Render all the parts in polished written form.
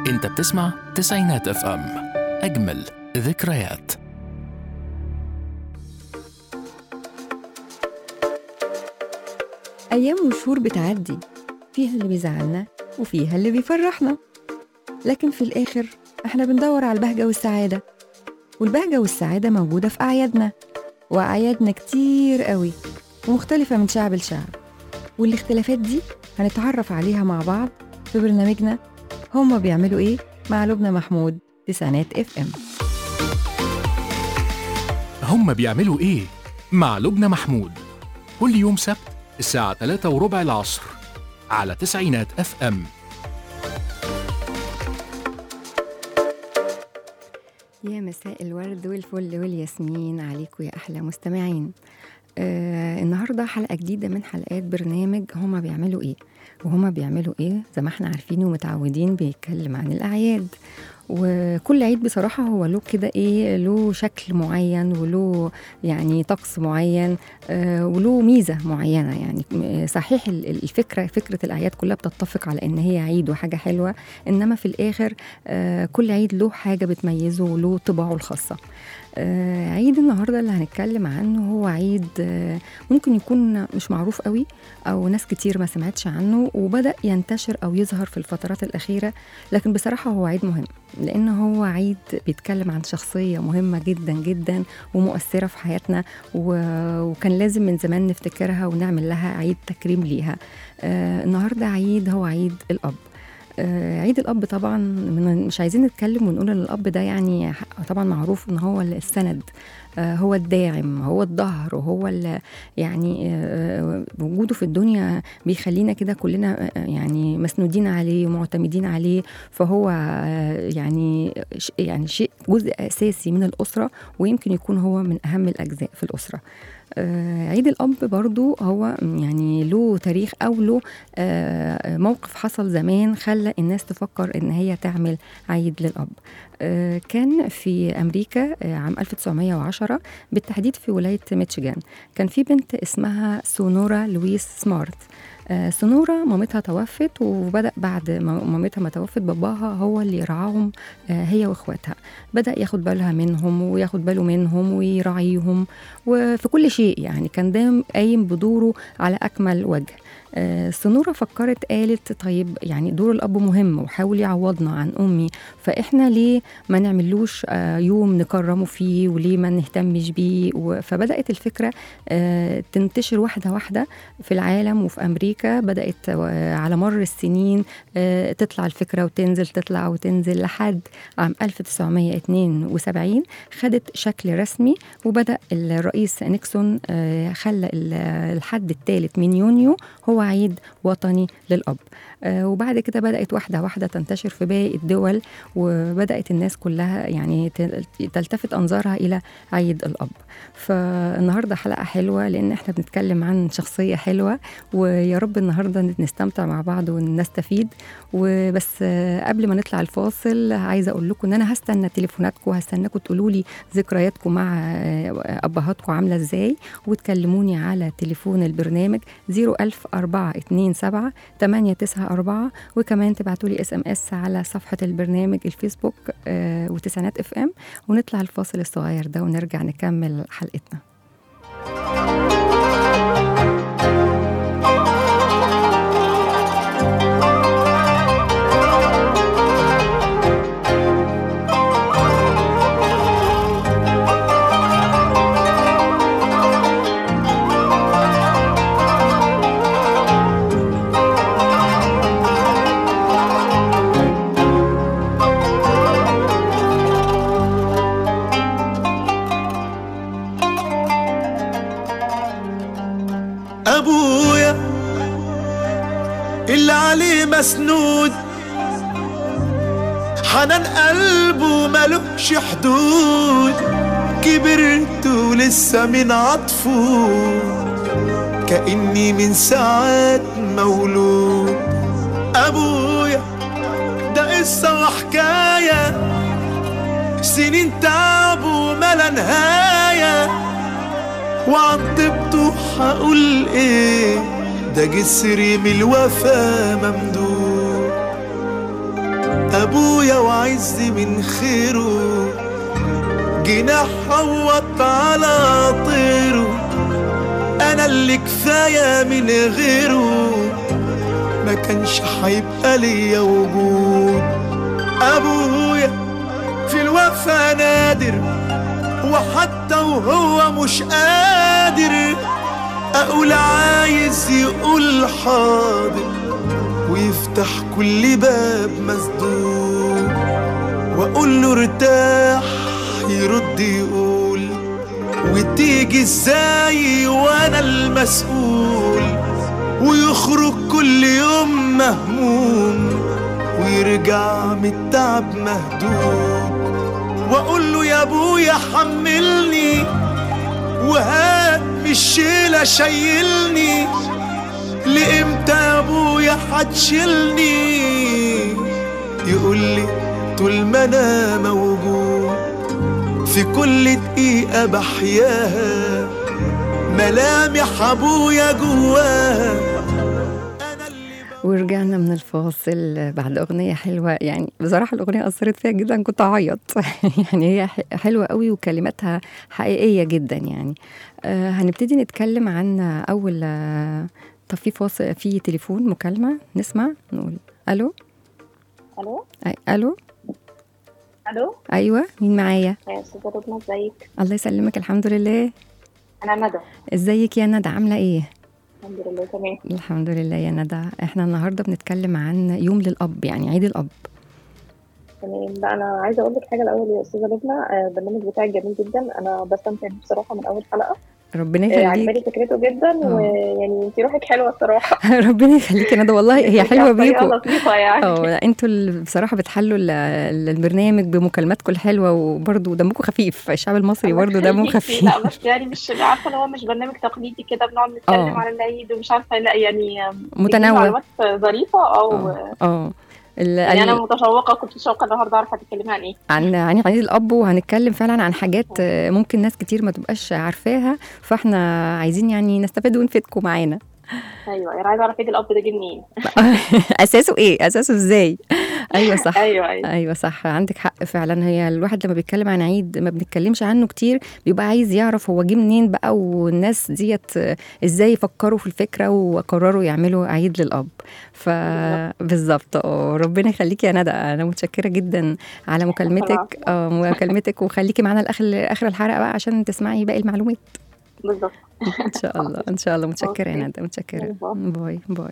انت بتسمع تسعينات اف ام، اجمل ذكريات. أيام وشهور بتعدي، فيها اللي بيزعلنا وفيها اللي بيفرحنا، لكن في الآخر احنا بندور على البهجة والسعادة. والبهجة والسعادة موجودة في أعيادنا، وأعيادنا كتير قوي ومختلفة من شعب لشعب، والاختلافات دي هنتعرف عليها مع بعض في برنامجنا هما بيعملوا إيه مع لبنى محمود، تسعينات اف ام. هم بيعملوا ايه مع لبنى محمود، كل يوم سبت الساعة 3:15 العصر على تسعينات اف ام. يا مساء الورد والفل والياسمين عليكم يا أحلى مستمعين. النهاردة حلقة جديدة من حلقات برنامج هما بيعملوا إيه. وهما بيعملوا إيه زي ما احنا عارفين ومتعودين بيتكلم عن الأعياد، وكل عيد بصراحة هو له كده إيه، له شكل معين وله يعني طقس معين، وله ميزة معينة. يعني صحيح فكرة الأعياد كلها بتتفق على إن هي عيد وحاجة حلوة، إنما في الآخر كل عيد له حاجة بتميزه وله طباعه الخاصة. عيد النهاردة اللي هنتكلم عنه هو عيد ممكن يكون مش معروف قوي أو ناس كتير ما سمعتش عنه وبدأ ينتشر أو يظهر في الفترات الأخيرة، لكن بصراحة هو عيد مهم لأنه هو عيد بيتكلم عن شخصية مهمة جدا جدا ومؤثرة في حياتنا، وكان لازم من زمان نفتكرها ونعمل لها عيد تكريم ليها. النهاردة هو عيد الأب. عيد الأب طبعا مش عايزين نتكلم ونقول ان الأب ده يعني طبعا معروف ان هو السند، هو الداعم، هو الظهر، وهو يعني وجوده في الدنيا بيخلينا كده كلنا يعني مسنودين عليه ومعتمدين عليه. فهو يعني شيء جزء أساسي من الأسرة، ويمكن يكون هو من أهم الأجزاء في الأسرة. عيد الأب برضو هو يعني له تاريخ أو له موقف حصل زمان خلى الناس تفكر إن هي تعمل عيد للأب. كان في أمريكا عام 1910 بالتحديد في ولاية ميشيغان، كان في بنت اسمها سونورا لويس سمارت. سونورا مامتها توفت، وبدأ بعد ما مامتها ما توفت باباها هو اللي يرعاهم هي واخواتها، بدأ ياخد بالها منهم وياخد باله منهم ويراعيهم وفي كل شيء، يعني كان دايم قايم بدوره على أكمل وجه. سنورة فكرت قالت طيب يعني دور الأب مهم وحاول يعوضنا عن أمي، فإحنا ليه ما نعملوش يوم نكرمه فيه وليه ما نهتمش بيه. فبدأت الفكرة تنتشر واحدة واحدة في العالم وفي أمريكا، بدأت على مر السنين تطلع الفكرة وتنزل تطلع وتنزل لحد عام 1972 خدت شكل رسمي، وبدأ الرئيس نيكسون خلى الحد الثالث من يونيو هو عيد وطني للأب. وبعد كده بدأت واحدة واحدة تنتشر في باقي الدول، وبدأت الناس كلها يعني تلتفت أنظارها إلى عيد الأب. فالنهاردة حلقة حلوة لأن احنا بنتكلم عن شخصية حلوة، ويا رب النهاردة نستمتع مع بعض ونستفيد. وبس قبل ما نطلع الفاصل عايزة أقول لكم أن أنا هستنى تليفوناتكم، هستناكم تقولوا لي ذكرياتكم مع أبهاتكم عاملة إزاي، وتكلموني على تليفون البرنامج 004278994، وكمان تبعتوا لي SMS على صفحة البرنامج الفيسبوك وتسعينات اف ام. ونطلع الفاصل الصغير ده ونرجع نكمل حلقتنا. أبويا اللي عليه مسنود، حنان قلبه ملوش حدود، كبرت ولسه من عطفه كأني من ساعات مولود. أبويا ده قصة وحكاية، سنين تعب وملا نهاية، وعن طيبته هقول ايه، ده جسري من الوفا ممدود. ابويا وعز من خيره، جناح حوط على طيره، انا اللي كفاية من غيره، ما كانش هيبقى ليا وجود. ابويا في الوفا نادر، وحتى وهو مش قادر اقول عايز يقول حاضر، ويفتح كل باب مسدود، واقول له ارتاح يرد يقول وتيجي ازاي وانا المسؤول، ويخرج كل يوم مهموم ويرجع من التعب مهدود، واقول له يا ابويا حملني وهات بالشيلة شيلني، لإمتى يا ابويا هتشيلني؟ يقول لي طول ما انا موجود، في كل دقيقة بحياها ملامح ابويا جواها. ورجعنا من الفاصل بعد أغنية حلوة. يعني بصراحة الأغنية أثرت فيها جدا، كنت أعيط يعني هي حلوة قوي وكلماتها حقيقية جدا. يعني هنبتدي نتكلم عن أول طب في فاصل، في تليفون مكالمة نسمع نقول ألو. الو ألو الو أيوة، مين معايا؟ يا استاذه رضوى، ازيك؟ الله يسلمك، الحمد لله. انا ندى. ازيك يا ندى، عاملة ايه؟ الحمد لله تمام. الحمد لله يا ندى. احنا النهاردة بنتكلم عن يوم للأب، يعني عيد الأب. تمام. لا انا عايزه اقول لك حاجه الاول يا استاذه لبنى، البرنامج بتاعك جميل جدا، انا بستمتع بيه بصراحه من اول حلقه. ربنا يخليك. عجباني فكرته جدا، ويعني انت روحك حلوه الصراحه. ربنا يخليك يا ندى، والله هي حلوه بيكم. لطيفه يعني. انتوا بصراحه بتحلوا البرنامج بمكالماتكم الحلوه، وبرده دمكم خفيف. الشعب المصري برده دمه خفيف. لا بس يعني مش عارفه، هو مش برنامج تقليدي كده بنقعد نتكلم على العيد ومش عارفه، لا يعني متنوع، معلومات ظريفه او يعني انا متشوقه، كنت متشوقه النهارده اعرف هتتكلمي عن ايه. عن عيد الاب، وهنتكلم فعلا عن حاجات ممكن ناس كتير ما تبقاش عارفاها، فاحنا عايزين يعني نستفاد ونفيدكم معانا. ايوه انا عايزه اعرف عيد الاب ده جه منين. اساسه ايه؟ اساسه ازاي؟ ايوه صح. ايوه صح، عندك حق فعلا. هي الواحد لما بيتكلم عن عيد ما بنتكلمش عنه كتير، بيبقى عايز يعرف هو جه منين بقى، والناس ديت ازاي فكروا في الفكره وقرروا يعملوا عيد للاب. فبالظبط. ربنا يخليكي يا ندى، انا متشكره جدا على مكالمتك وخليكي معانا لاخر الحلقه بقى عشان تسمعي باقي المعلومات. بالظبط. ان شاء الله. متشكره يا ندى، متشكره. باي باي.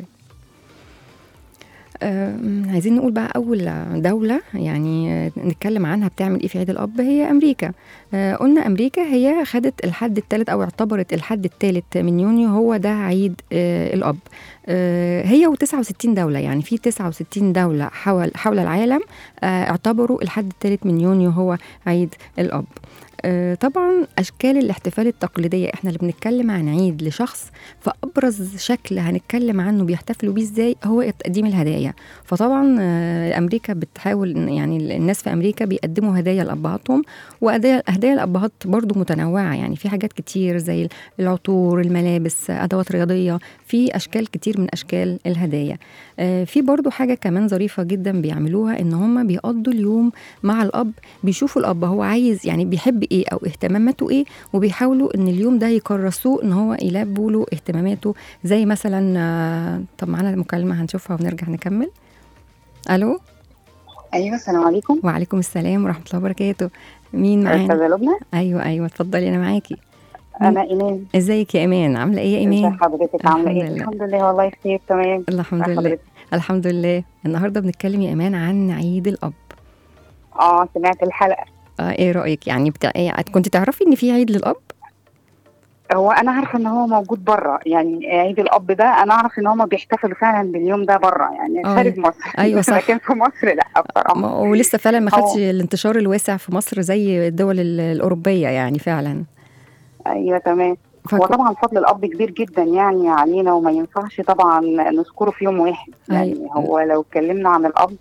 عايزين نقول بقى أول دولة يعني نتكلم عنها بتعمل إيه في عيد الأب هي أمريكا. قلنا أمريكا هي خدت الحد الثالث أو اعتبرت الحد الثالث من يونيو هو ده عيد الأب. هي و69 دولة، يعني في 69 دولة حول العالم اعتبروا الحد الثالث من يونيو هو عيد الأب. طبعا أشكال الاحتفال التقليدية، احنا اللي بنتكلم عن عيد لشخص، فأبرز شكل هنتكلم عنه بيحتفلوا بيه ازاي هو تقديم الهدايا. فطبعا أمريكا بتحاول، يعني الناس في أمريكا بيقدموا هدايا لأبهاتهم، وهدايا الأبهات برضو متنوعة، يعني في حاجات كتير زي العطور، الملابس، أدوات رياضية، في أشكال كتير من أشكال الهدايا. في برضو حاجة كمان ظريفة جدا بيعملوها، إن هم بيقضوا اليوم مع الأب، بيشوفوا الأب هو عايز يعني بيحب ايه او اهتماماته ايه، وبيحاولوا ان اليوم ده يكرسوه ان هو يلبوا له اهتماماته. زي مثلا طب معانا مكالمه هنشوفها ونرجع نكمل. الو. ايوه السلام عليكم. وعليكم السلام ورحمه الله وبركاته. مين معانا؟ استاذه لبنى. ايوه اتفضلي، انا معاكي. انا ايمان. ازيك يا ايمان؟ عامله ايه يا ايمان؟ ازي حضرتك؟ عامله ايه؟ الحمد لله والله بخير تمام. الحمد لله. الحمد لله. النهارده بنتكلم يا ايمان عن عيد الاب. سمعت الحلقه. ايه رايك؟ يعني كنت تعرفي ان في عيد للاب؟ هو انا عارفه ان هو موجود بره، يعني عيد الاب ده انا اعرف ان هم بيحتفلوا فعلا باليوم ده بره، يعني خارج مصر. ايوه صح. لكن في مصر لا بصراحه. ولسه فعلا ما خدش الانتشار الواسع في مصر زي الدول الاوروبيه يعني فعلا. ايوه تمام. وطبعا فضل الاب كبير جدا يعني علينا، وما ينفعش طبعا نذكره في يوم واحد. يعني هو لو اتكلمنا عن الاب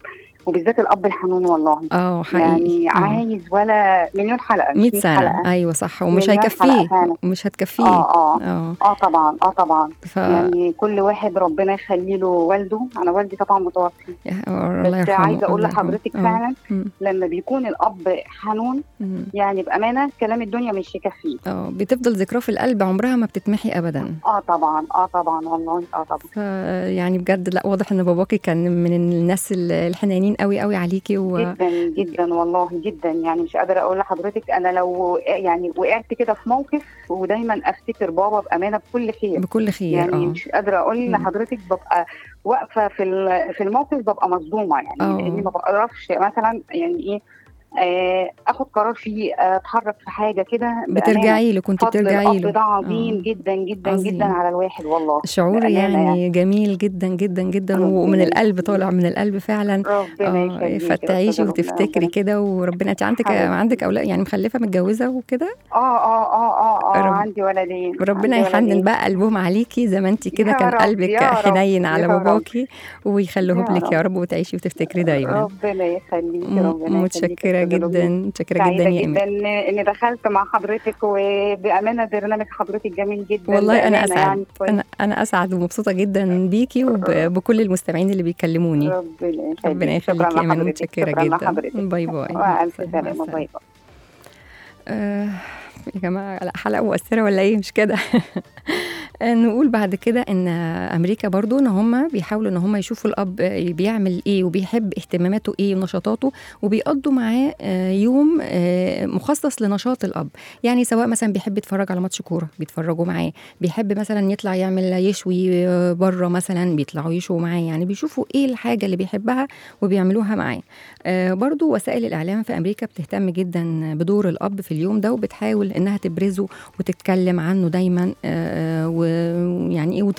وبالذات الاب الحنون والله. حقيقي. يعني عايز ولا مليون حلقه، 100 سنة حلقة. ايوه صح، ومش مليون هيكفيه، حلقة فعلا. مش هتكفيه. طبعا يعني كل واحد ربنا يخلي له والده. انا والدي طبعا متوفي، الله بس يرحمه. عايزه اقول لحضرتك فعلا لما بيكون الاب حنون يعني بامانه كلام الدنيا مش يكفيه. بتفضل ذكراه في القلب، عمرها ما بتتمحي ابدا. طبعا والله طبعا. يعني بجد لا، واضح ان باباكي كان من الناس الحنانين قوي قوي عليكي جدا جدا والله جدا. يعني مش قادره اقول لحضرتك، انا لو يعني وقعت كده في موقف ودايما افتكر بابا بامانه بكل خير بكل خير. يعني مش قادره اقول لحضرتك، ببقى واقفه في الموقف ببقى مصدومه يعني لاني ما بعرفش مثلا يعني ايه اخد قرار فيه، اتحرك في حاجه كده. بترجعي له، كنت بترجعي له. ده عظيم جدا جدا عظيم. جدا على الواحد والله. شعور يعني جميل جدا جدا جدا، ومن القلب، طالع من القلب فعلا. ربنا فتعيشي وتفتكري كده. وربنا انت عندك اولاد يعني، مخلفه متجوزه وكده؟ عندي ولدين. ربنا يحنن بقى قلبهم عليكي زي ما انت كده كان قلبك حنين على باباكي، ويخليهم لك يا رب، وتعيشي وتفتكري دايما. ربنا يخليكي. متشكره جدا، متشكره جدا يا جدا اني دخلت مع حضرتك، وبامانه برنامج حضرتك جميل جدا. والله انا اسعد يعني انا اسعد ومبسوطه جدا بيكي وبكل المستمعين اللي بيكلموني. ربنا يخليكي يا امان، متشكره جدا. باي باي. الف سلامه. باي باي. يا جماعه لا حلقه مؤثره ولا ايه؟ مش كده؟ نقول بعد كده ان امريكا برضو ان هم بيحاولوا ان هم يشوفوا الاب بيعمل ايه وبيحب اهتماماته ايه ونشاطاته، وبيقضوا معاه يوم مخصص لنشاط الاب. يعني سواء مثلا بيحب يتفرج على ماتش كوره بيتفرجوا معاه، بيحب مثلا يطلع يعمل يشوي بره مثلا بيطلعوا يشوا معاه. يعني بيشوفوا ايه الحاجه اللي بيحبها وبيعملوها معاه. برضو وسائل الاعلام في امريكا بتهتم جدا بدور الاب في اليوم ده، وبتحاول انها تبرزه وتتكلم عنه دايما، ويعني ايه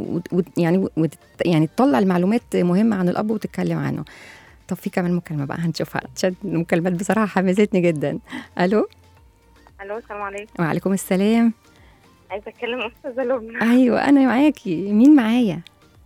يعني تطلع المعلومات مهمه عن الاب وتتكلم عنه. طب في كمان مكالمه بقى هنشوفها، المكالمات بصراحه حمستني جدا. الو السلام عليكم. وعليكم السلام. عايزه اتكلم استاذه لبنى. ايوه انا معاكي. مين معايا؟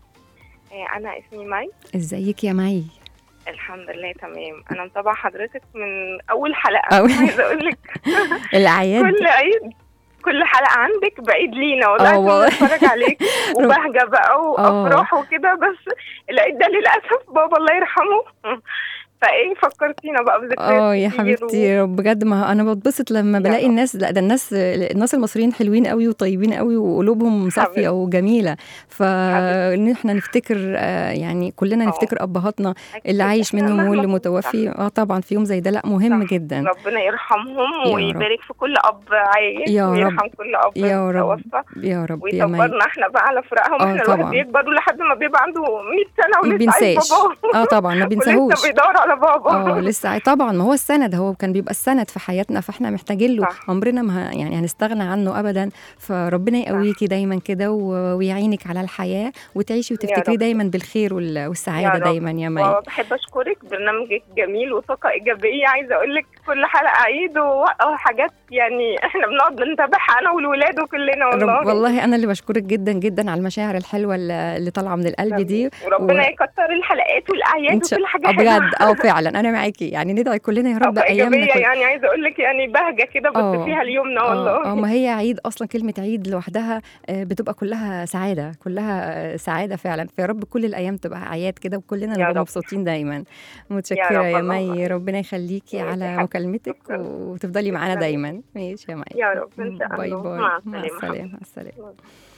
انا اسمي مي. ازيك يا مي؟ الحمد لله تمام. انا متابعه حضرتك من اول حلقه. عايزه اقول لك العياد كل عيد كل حلقه عندك بعيد لينا والله. بتفرج عليك وبهجه بقى وافراح وكده، بس العيد ده للاسف بابا الله يرحمه فايه فكرتينا بقى بذكريات يا حبيبتي. بجد ما انا بتبسط لما بلاقي الناس، لا ده الناس المصريين حلوين قوي وطيبين قوي وقلوبهم صافيه وجميله. فان احنا نفتكر يعني كلنا نفتكر ابهاتنا اللي عايش منهم واللي متوفي. طبعا في يوم زي ده لا مهم جدا. ربنا يرحمهم ويبارك في كل اب عايش ويرحم كل اب يا رب يا رب ويصبرنا احنا بقى على فراقهم. احنا الواحد بيكبر لحد ما بيبقى عنده 100 سنه ولسه عايش بابا. طبعا ما بنساهوش. ولسه بيدور على بابا. لسه طبعا، ما هو السند، هو كان بيبقى السند في حياتنا، فاحنا محتاجين له. عمرنا ما يعني هنستغنى عنه ابدا. فربنا يقويكي دايما كده ويعينك على الحياه، وتعيشي وتفتكري دايما بالخير والسعاده دايما يا مي. بحب اشكرك، برنامجك جميل وطاقه ايجابيه. عايزه اقول لك كل حلقه عيد وحاجات يعني احنا بنقعد نتابعها انا والولاد وكلنا والله انا اللي بشكرك جدا جدا على المشاعر الحلوه اللي طالعه من القلب دي. وربنا يكتر الحلقات والاعياد وكل حاجه بجد فعلا انا معاكي. يعني ندعي كلنا يا رب ايامنا يعني عايزه اقول لك يعني بهجه كده بس فيها اليومنا والله. ما هي عيد اصلا، كلمه عيد لوحدها بتبقى كلها سعاده، كلها سعاده فعلا. فيا رب كل الايام تبقى اعياد كده وكلنا نبقى مبسوطين دايما. متشكره يا مي، ربنا يخليكي على مكالمتك وتفضلي معانا دايما. ماشي يا مي. يا رب ان شاء الله. باي باي. مع السلامه.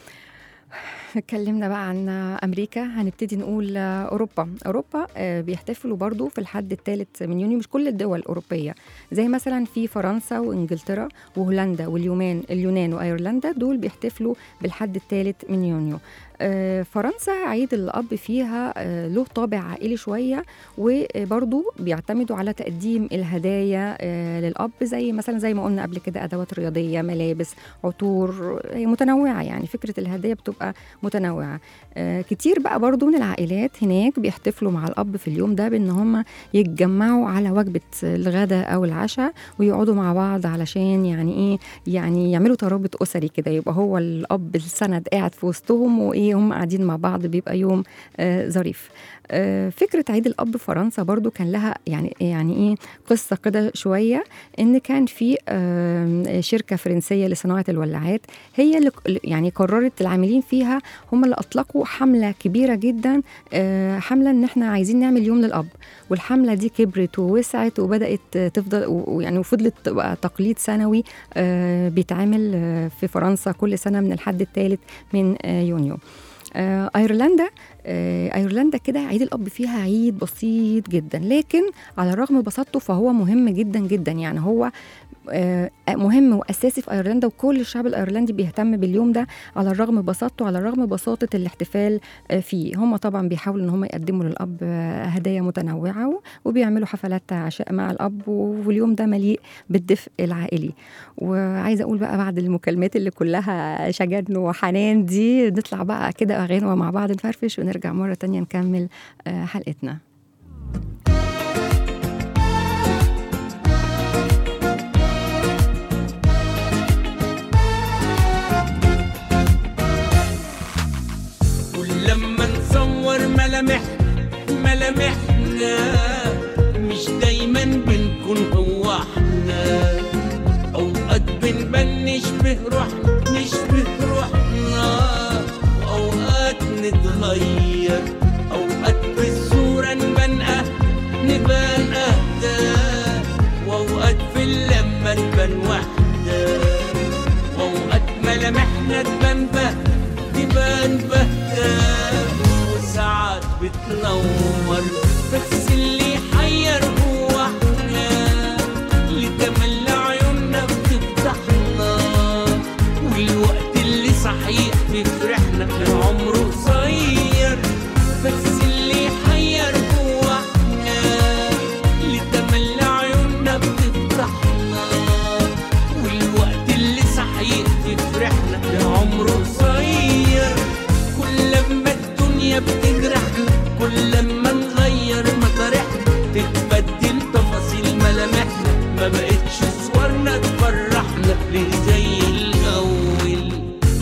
اتكلمنا بقى عن أمريكا، هنبتدي نقول أوروبا بيحتفلوا برضو في الحد الثالث من يونيو. مش كل الدول الأوروبية، زي مثلا في فرنسا وإنجلترا وهولندا واليونان وأيرلندا، دول بيحتفلوا بالحد الثالث من يونيو. فرنسا عيد الأب فيها له طابع عائلي شوية، وبرضو بيعتمدوا على تقديم الهدايا للأب، زي مثلا زي ما قلنا قبل كده أدوات رياضية، ملابس، عطور، هي متنوعة. يعني فكرة الهدايا بتبقى متنوعة. كتير بقى برضو من العائلات هناك بيحتفلوا مع الأب في اليوم ده بأن هم يتجمعوا على وجبة الغداء أو العشاء ويقعدوا مع بعض، علشان يعني إيه، يعني يعملوا ترابط أسري كده، يبقى هو الأب السند قاعد في وسطهم وإيه ايه هم قاعدين مع بعض بيبقى يوم ظريف. فكرة عيد الأب في فرنسا برضو كان لها يعني ايه قصة كده شوية، ان كان في شركة فرنسية لصناعة الولاعات هي اللي يعني قررت العاملين فيها هم اللي أطلقوا حملة كبيرة جدا، حملة ان احنا عايزين نعمل يوم للأب. والحملة دي كبرت ووسعت وبدأت تفضل ويعني وفضلت تبقى تقليد سنوي بيتعمل في فرنسا كل سنة من الحد الثالث من يونيو. ايرلندا كده عيد الاب فيها عيد بسيط جدا، لكن على الرغم بساطته فهو مهم جدا جدا. يعني هو مهم واساسي في ايرلندا، وكل الشعب الايرلندي بيهتم باليوم ده على الرغم بساطته، على الرغم بساطه الاحتفال فيه. هم طبعا بيحاولوا ان هم يقدموا للاب هدايا متنوعه وبيعملوا حفلات عشاء مع الاب، واليوم ده مليء بالدفء العائلي. وعايزه اقول بقى بعد المكالمات اللي كلها شجن وحنان دي نطلع بقى كده اغاني مع بعض نفرفش ونرجع مره تانية نكمل حلقتنا. ملامحنا مش دايما بنكون هو احنا، اوقات بنبان نشبه روحنا واوقات نتغير، اوقات بالصورة نبان اهدى واوقات في اللمة نبان وحدة، واوقات ملامحنا تبان بهدى وساعات بتنور، بس اللي يحير هو احنا اللي تملى عيوننا بتفتحنا، والوقت اللي صحيح بيفرحنا العمر قصير، بس اللي يحير هو احنا اللي تملى عيوننا بتفتحنا، والوقت اللي صحيح بيفرحنا العمر قصير. كل ما الدنيا بتجرحنا، كل ما نغير مطارحنا، تتبدل تفاصيل ملامحنا، ما بقتش صورنا تفرحنا ليه زي الأول.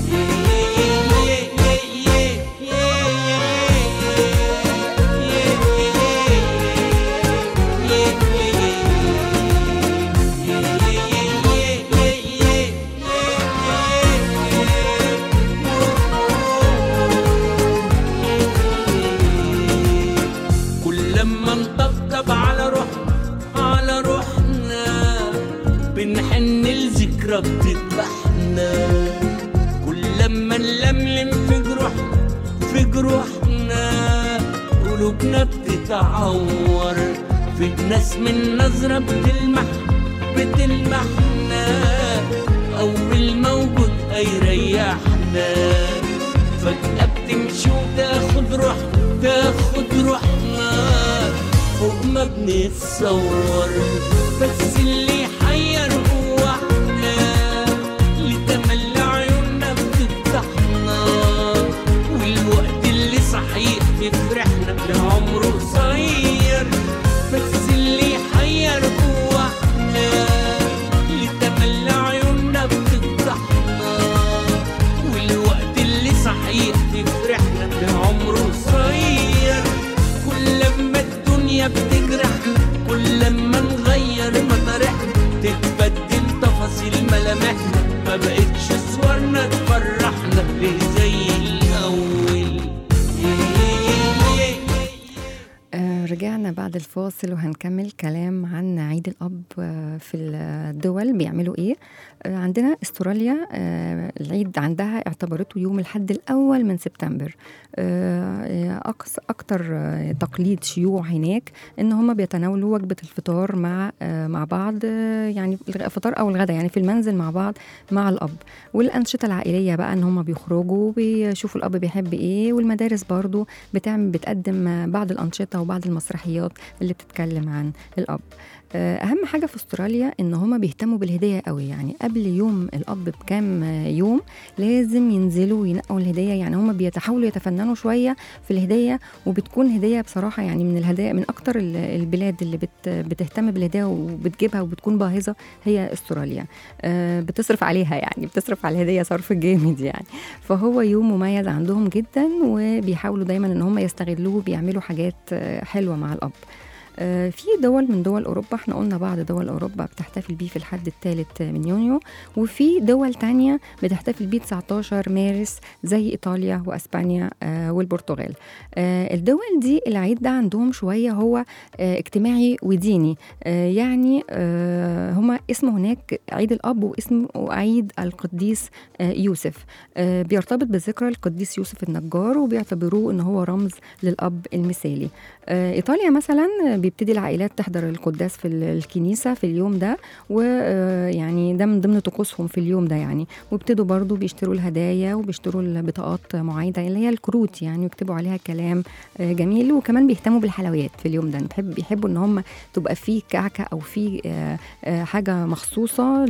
بنحن الذكرى بتذبحنا، كل لما نلملم في جروحنا قلوبنا بتتعور، في ناس من نظرة بتلمحنا، أول موجود هيريحنا، فجأة بتمشي وتاخد روحنا فوق ما بنتصور، بس اللي يحير هو احنا اللي تملى عيوننا بتفتحنا، والوقت اللي صحيح بيفرحنا العمر قصير، بس اللي يحير هو احنا اللي تملى عيوننا بتفتحنا، والوقت اللي صحيح بيفرحنا العمر قصير. كل ما الدنيا بتجرحنا، كل ما نغير مطارحنا، تتبدل تفاصيل ملامحنا، ما بقتش صورنا تفرحنا ليه زي الأول. رجعنا بعد الفاصل وهنكمل كلام عن عيد الأب في الدول بيعملوا إيه. عندنا استراليا العيد عندها اعتبرته يوم الحد الأول من سبتمبر. أكتر تقليد شيوع هناك إن هم بيتناولوا وجبة الفطار مع بعض، يعني الفطار أو الغداء يعني في المنزل مع بعض مع الأب، والأنشطة العائلية بقى إن هم بيخرجوا بيشوفوا الأب بيحب إيه، والمدارس برضو بتقدم بعض الأنشطة وبعض المسرحيات اللي بتتكلم عن الأب. اهم حاجه في استراليا ان هما بيهتموا بالهديه قوي، يعني قبل يوم الاب بكام يوم لازم ينزلوا ينقوا الهديه، يعني هما بيحاولوا يتفننوا شويه في الهديه، وبتكون هديه بصراحه يعني من الهدايا من اكتر البلاد اللي بتهتم بالهديه وبتجيبها وبتكون باهظه هي استراليا. بتصرف عليها، يعني بتصرف على الهديه صرف جامد يعني. فهو يوم مميز عندهم جدا، وبيحاولوا دايما ان هم يستغلوه، بيعملوا حاجات حلوه مع الاب. في دول من دول أوروبا، احنا قلنا بعض دول أوروبا بتحتفل بيه في الحد الثالث من يونيو، وفي دول تانية بتحتفل بيه 19 مارس زي إيطاليا وأسبانيا والبرتغال. الدول دي العيد ده عندهم شوية هو اجتماعي وديني، يعني هما اسمه هناك عيد الأب واسمه عيد القديس يوسف، بيرتبط بذكرى القديس يوسف النجار، وبيعتبروه ان هو رمز للأب المثالي. إيطاليا مثلا بيبتدي العائلات تحضر القداس في الكنيسة في اليوم ده، ويعني ده من ضمن طقوسهم في اليوم ده يعني. وابتدوا برضو بيشتروا الهدايا وبيشتروا البطاقات معينة اللي هي الكروت يعني، ويكتبوا عليها كلام جميل. وكمان بيهتموا بالحلويات في اليوم ده، بيحبوا ان هم تبقى فيه كعكة او فيه حاجة مخصوصة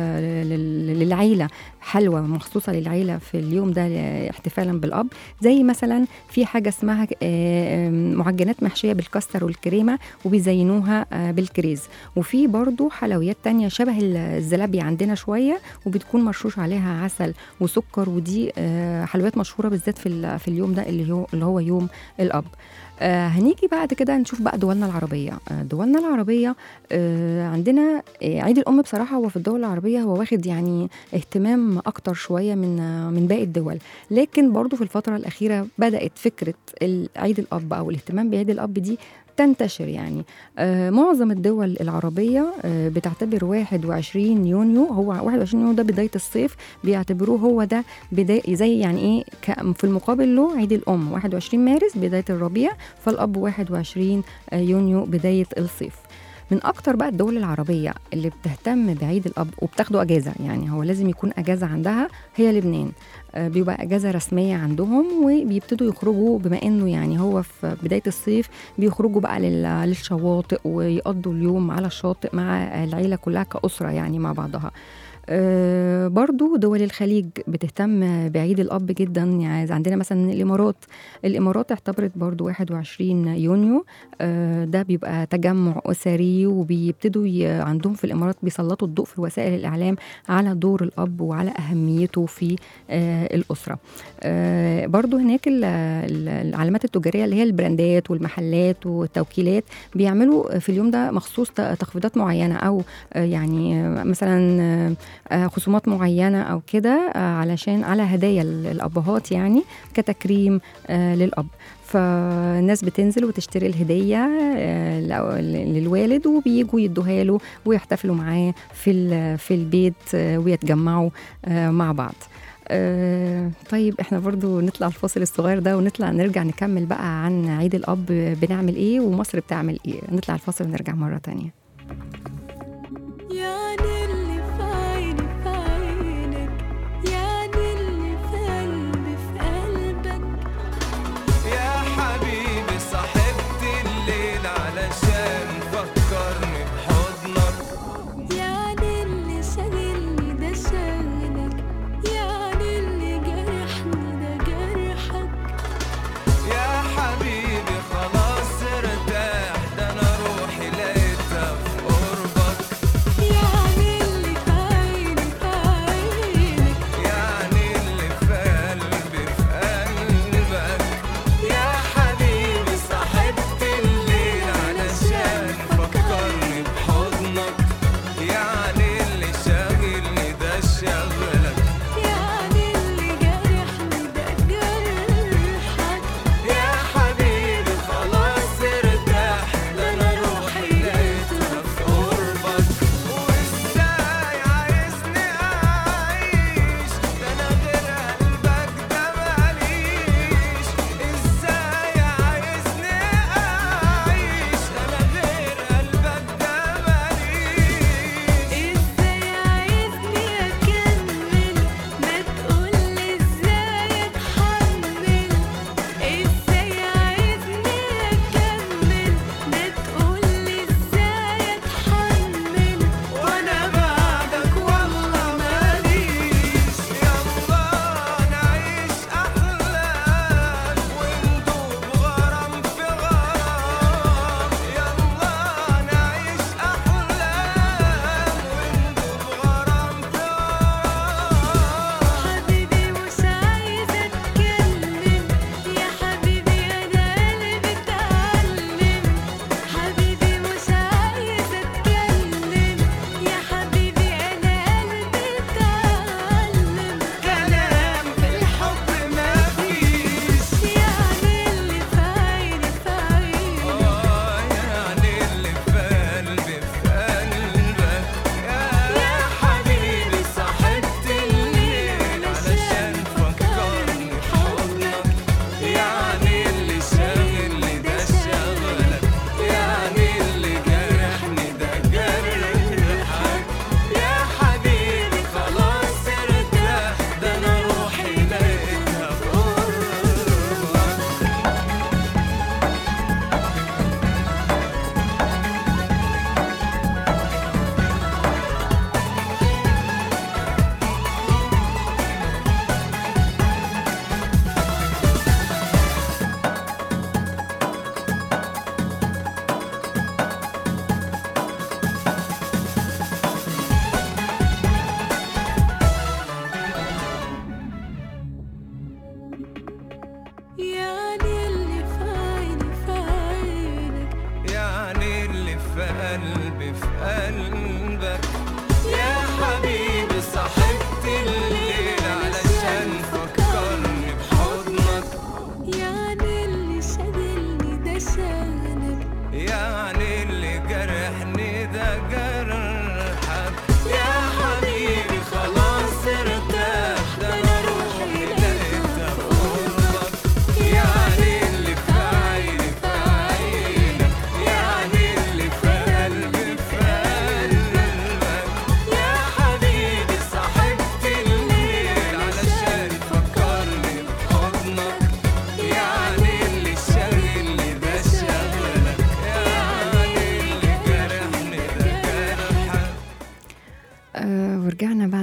للعيلة، حلوة مخصوصة للعيلة في اليوم ده احتفالا بالأب. زي مثلا في حاجة اسمها معجنات محشية بالكاستر والكريمة وبيزينوها بالكريز. وفي برضو حلويات تانية شبه الزلابية عندنا شوية، وبتكون مرشوش عليها عسل وسكر، ودي حلويات مشهورة بالذات في اليوم ده اللي هو يوم الأب. هنيجي بعد كده نشوف بقى دولنا العربية. دولنا العربية عندنا عيد الأم بصراحة هو في الدول العربية هو واخد يعني اهتمام أكتر شوية من باقي الدول، لكن برضو في الفترة الأخيرة بدأت فكرة عيد الأب أو الاهتمام بعيد الأب دي تنتشر يعني. معظم الدول العربية بتعتبر 21 يونيو هو 21 يونيو ده بداية الصيف، بيعتبروه هو ده بداية زي يعني ايه في المقابل له عيد الأم 21 مارس بداية الربيع، فالأب 21 يونيو بداية الصيف. من أكتر بقى الدول العربية اللي بتهتم بعيد الأب وبتاخدوا أجازة، يعني هو لازم يكون أجازة عندها، هي لبنان. بيبقى أجازة رسمية عندهم، وبيبتدوا يخرجوا بما أنه يعني هو في بداية الصيف بيخرجوا بقى للشواطئ ويقضوا اليوم على الشاطئ مع العيلة كلها كأسرة يعني مع بعضها. برضو دول الخليج بتهتم بعيد الأب جدا، يعني عندنا مثلا الإمارات اعتبرت برضو 21 يونيو ده بيبقى تجمع أسري، وبيبتدوا عندهم في الإمارات بيسلطوا الضوء في وسائل الإعلام على دور الأب وعلى أهميته في الأسرة. برضو هناك العلامات التجارية اللي هي البراندات والمحلات والتوكيلات بيعملوا في اليوم ده مخصوص تخفيضات معينة، أو يعني مثلا خصومات معينة أو كده علشان على هدايا الأبهات يعني كتكريم للأب. فالناس بتنزل وتشتري الهدية للوالد، وبيجوا يدوها له ويحتفلوا معاه في البيت ويتجمعوا مع بعض. طيب احنا برضو نطلع الفاصل الصغير ده ونطلع نرجع نكمل بقى عن عيد الأب بنعمل ايه ومصر بتعمل ايه. نطلع الفاصل ونرجع مرة تانية. يعني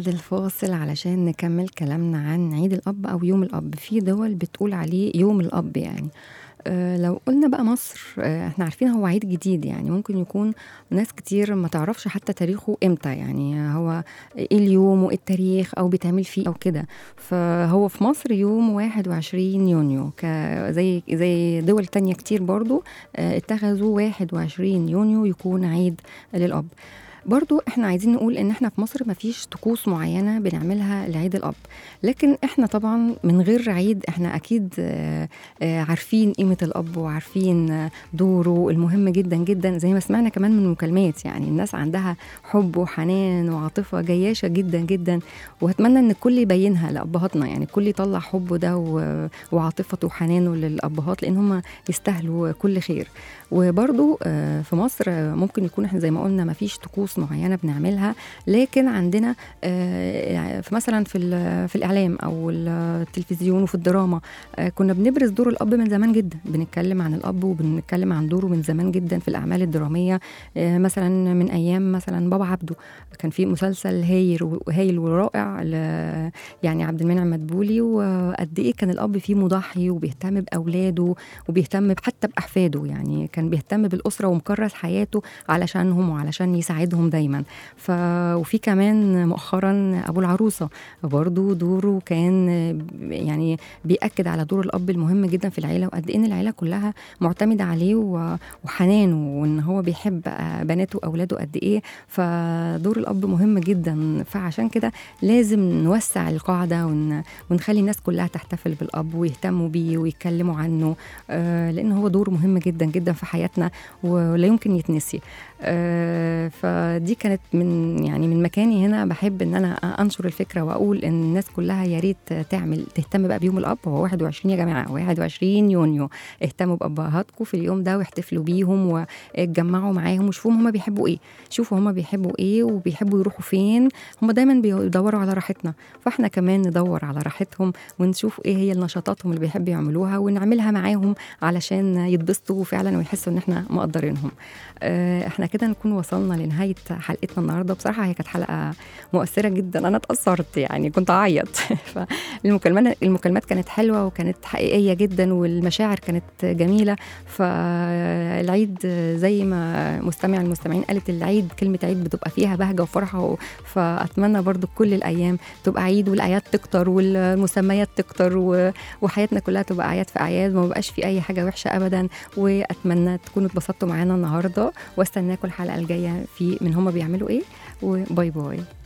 بعد الفاصل علشان نكمل كلامنا عن عيد الأب أو يوم الأب. في دول بتقول عليه يوم الأب يعني. لو قلنا بقى مصر، احنا عارفين هو عيد جديد، يعني ممكن يكون ناس كتير ما تعرفش حتى تاريخه امتى، يعني هو ايه اليوم وايه التاريخ او بيتعمل فيه او كده. فهو في مصر يوم 21 يونيو، زي دول تانية كتير برضو اتخذوا 21 يونيو يكون عيد للأب. برضو احنا عايزين نقول ان احنا في مصر مفيش طقوس معينة بنعملها لعيد الأب، لكن احنا طبعا من غير عيد احنا اكيد عارفين قيمة الأب وعارفين دوره المهم جدا جدا، زي ما سمعنا كمان من المكالمات. يعني الناس عندها حب وحنان وعاطفة جياشة جدا جدا، واتمنى ان الكل يبينها لأبهاتنا، يعني الكل يطلع حبه ده وعاطفته وحنانه للأبهات، لان هم يستاهلوا كل خير. وبرضو في مصر ممكن يكون احنا زي ما قلنا مفيش طقوس معينة بنعملها، لكن عندنا مثلا في الإعلام أو التلفزيون وفي الدراما كنا بنبرز دور الأب من زمان جدا، بنتكلم عن الأب وبنتكلم عن دوره من زمان جدا في الأعمال الدرامية. مثلا من أيام مثلا بابا عبده كان في مسلسل هايل ورائع يعني عبد المنعم مدبولي، وقد إيه كان الأب فيه مضحي وبيهتم بأولاده وبيهتم حتى بأحفاده، يعني كان بيهتم بالأسرة ومكرس حياته علشانهم وعلشان يساعدهم دايما. وفي كمان مؤخرا أبو العروسة برضو دوره كان يعني بيأكد على دور الأب المهم جدا في العيلة، وقد إيه العيلة كلها معتمدة عليه وحنانه، وإن هو بيحب بناته وأولاده قد إيه. فدور الأب مهم جدا، فعشان كده لازم نوسع القاعدة ونخلي الناس كلها تحتفل بالأب ويهتموا بيه ويتكلموا عنه، لأن هو دور مهم جدا جدا في حياتنا ولا يمكن يتنسي. فدي كانت من مكاني هنا بحب ان انا انشر الفكره واقول ان الناس كلها يا ريت تهتم بقى بيوم الاب. هو 21 يا جماعه، 21 يونيو، اهتموا بابهاتكم في اليوم ده واحتفلوا بيهم واتجمعوا معاهم وشوفوا هم بيحبوا ايه، شوفوا هم بيحبوا ايه وبيحبوا يروحوا فين. هم دايما بيدوروا على راحتنا، فاحنا كمان ندور على راحتهم ونشوف ايه هي النشاطاتهم اللي بيحبوا يعملوها ونعملها معاهم علشان يتبسطوا فعلا ويحسوا ان احنا مقدرينهم. احنا كده نكون وصلنا لنهاية حلقتنا النهاردة. بصراحة هي كانت حلقة مؤثرة جدا، أنا اتأثرت يعني كنت أعيط. فالمكالمات كانت حلوة وكانت حقيقية جدا والمشاعر كانت جميلة. فالعيد زي ما المستمعين قالت، العيد كلمة عيد بتبقى فيها بهجة وفرحة، فأتمنى برضو كل الأيام تبقى عيد والأعياد تكتر والمسميات تكتر وحياتنا كلها تبقى أعياد في أعياد، وما بقاش في أي حاجة وحشة أبدا. وأتمنى تكونوا اتبسطتوا معانا النهاردة، واستناكم الحلقة الجاية في من هما بيعملوا ايه، وباي باي.